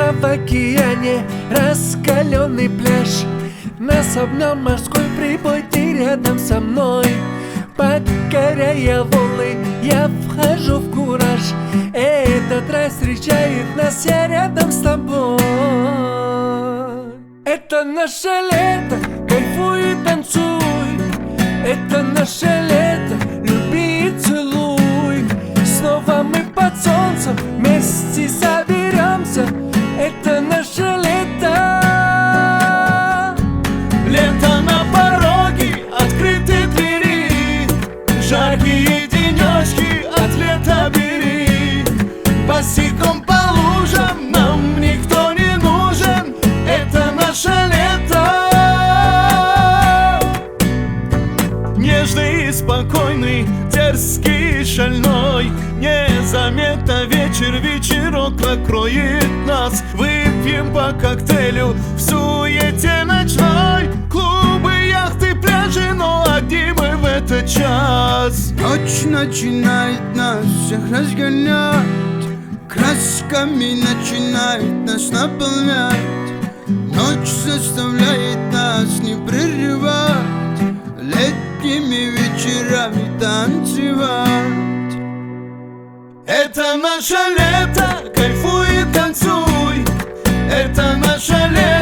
А в океане раскаленный пляж. Нас обнял морской прибой, ты рядом со мной. Покоряя волны, я вхожу в кураж. Этот рай встречает нас, я рядом с тобой. Это наше лето, кайфуй и танцуй. Это наше лето, люби и целуй. Снова мы под солнцем вместе соберемся. Это наше лето. Лето на пороге, открыты двери. Жаркие денечки от лета бери. Босиком по лужам нам никто не нужен. Это наше лето. Нежный и спокойный, дерзкий и шальной. Незаметно вечерок покроет нас. Выпьем по коктейлю в суете ночной. Клубы, яхты, пляжи, но одни мы в этот час. Ночь начинает нас всех разгонять. Красками начинает нас наполнять. Ночь заставляет нас не прерывать. Летними вечерами танцевать. Это наше лето, кайфуй и танцуй. Это наше лето.